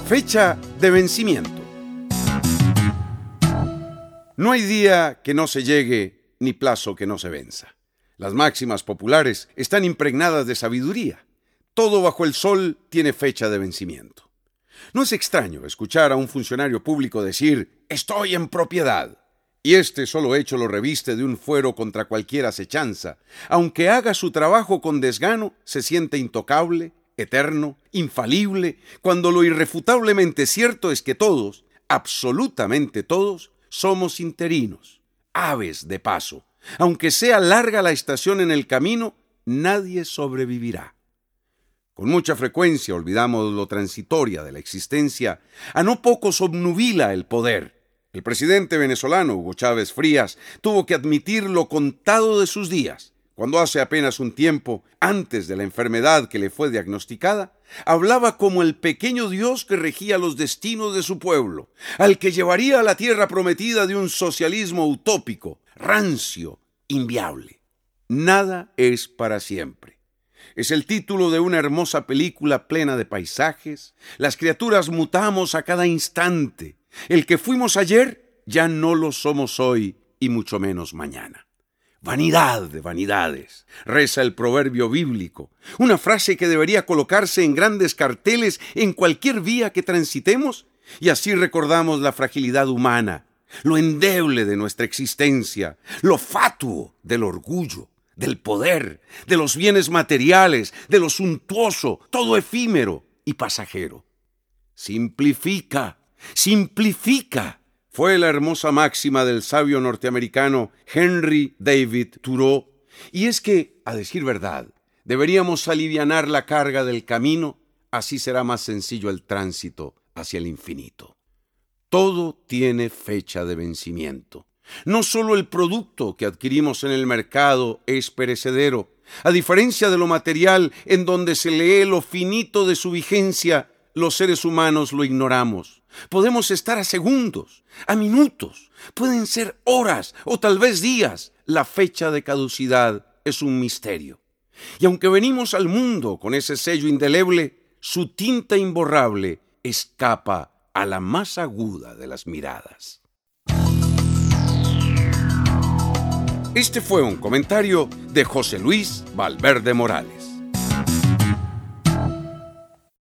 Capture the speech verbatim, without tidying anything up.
Fecha de vencimiento. No hay día que no se llegue, ni plazo que no se venza. Las máximas populares están impregnadas de sabiduría. Todo bajo el sol tiene fecha de vencimiento. No es extraño escuchar a un funcionario público decir: «Estoy en propiedad», y este solo hecho lo reviste de un fuero contra cualquier acechanza. Aunque haga su trabajo con desgano, se siente intocable, eterno, infalible, cuando lo irrefutablemente cierto es que todos, absolutamente todos, somos interinos, aves de paso. Aunque sea larga la estación en el camino, nadie sobrevivirá. Con mucha frecuencia olvidamos lo transitoria de la existencia. A no pocos obnubila el poder. El presidente venezolano Hugo Chávez Frías tuvo que admitir lo contado de sus días, cuando hace apenas un tiempo, antes de la enfermedad que le fue diagnosticada, hablaba como el pequeño Dios que regía los destinos de su pueblo, al que llevaría a la tierra prometida de un socialismo utópico, rancio, inviable. Nada es para siempre. Es el título de una hermosa película plena de paisajes. Las criaturas mutamos a cada instante. El que fuimos ayer, ya no lo somos hoy y mucho menos mañana. Vanidad de vanidades, reza el proverbio bíblico, una frase que debería colocarse en grandes carteles en cualquier vía que transitemos, y así recordamos la fragilidad humana, lo endeble de nuestra existencia, lo fatuo del orgullo, del poder, de los bienes materiales, de lo suntuoso, todo efímero y pasajero. Simplifica, simplifica. Fue la hermosa máxima del sabio norteamericano Henry David Thoreau. Y es que, a decir verdad, deberíamos alivianar la carga del camino, así será más sencillo el tránsito hacia el infinito. Todo tiene fecha de vencimiento. No solo el producto que adquirimos en el mercado es perecedero. A diferencia de lo material, en donde se lee lo finito de su vigencia, los seres humanos lo ignoramos. Podemos estar a segundos, a minutos, pueden ser horas o tal vez días. La fecha de caducidad es un misterio. Y aunque venimos al mundo con ese sello indeleble, su tinta imborrable escapa a la más aguda de las miradas. Este fue un comentario de José Luis Valverde Morales.